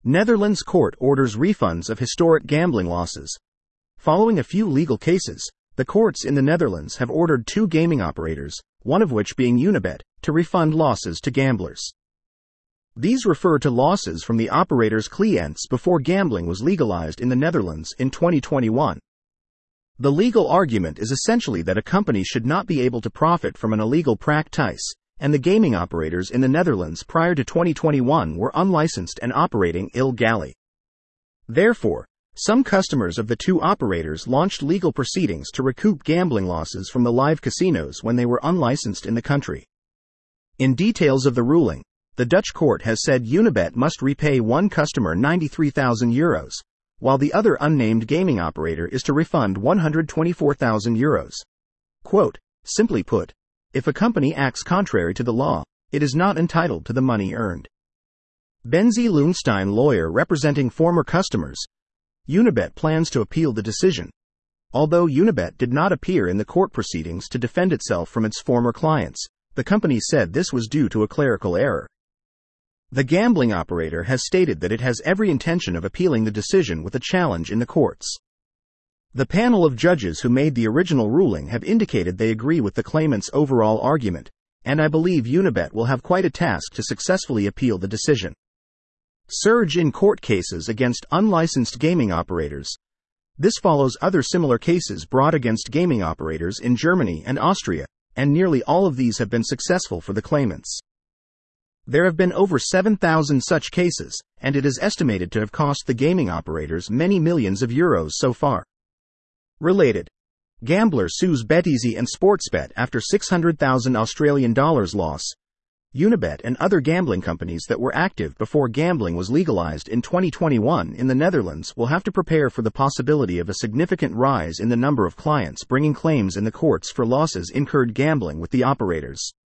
Netherlands court orders refunds of historic gambling losses. Following a few legal cases, the courts in the Netherlands have ordered 2 gaming operators, one of which being Unibet, to refund losses to gamblers. These refer to losses from the operator's clients before gambling was legalized in the Netherlands in 2021. The legal argument is essentially that a company should not be able to profit from an illegal practice, and the gaming operators in the Netherlands prior to 2021 were unlicensed and operating illegally. Therefore, some customers of the 2 operators launched legal proceedings to recoup gambling losses from the live casinos when they were unlicensed in the country. In details of the ruling, the Dutch court has said Unibet must repay one customer €93,000, while the other unnamed gaming operator is to refund €124,000. Quote, simply put, if a company acts contrary to the law, it is not entitled to the money earned. Benzie Loonstein, lawyer representing former customers. Unibet plans to appeal the decision. Although Unibet did not appear in the court proceedings to defend itself from its former clients, the company said this was due to a clerical error. The gambling operator has stated that it has every intention of appealing the decision with a challenge in the courts. The panel of judges who made the original ruling have indicated they agree with the claimant's overall argument, and I believe Unibet will have quite a task to successfully appeal the decision. Surge in court cases against unlicensed gaming operators. This follows other similar cases brought against gaming operators in Germany and Austria, and nearly all of these have been successful for the claimants. There have been over 7,000 such cases, and it is estimated to have cost the gaming operators many millions of euros so far. Related. Gambler sues BetEasy and Sportsbet after $600,000 loss. Unibet and other gambling companies that were active before gambling was legalized in 2021 in the Netherlands will have to prepare for the possibility of a significant rise in the number of clients bringing claims in the courts for losses incurred gambling with the operators.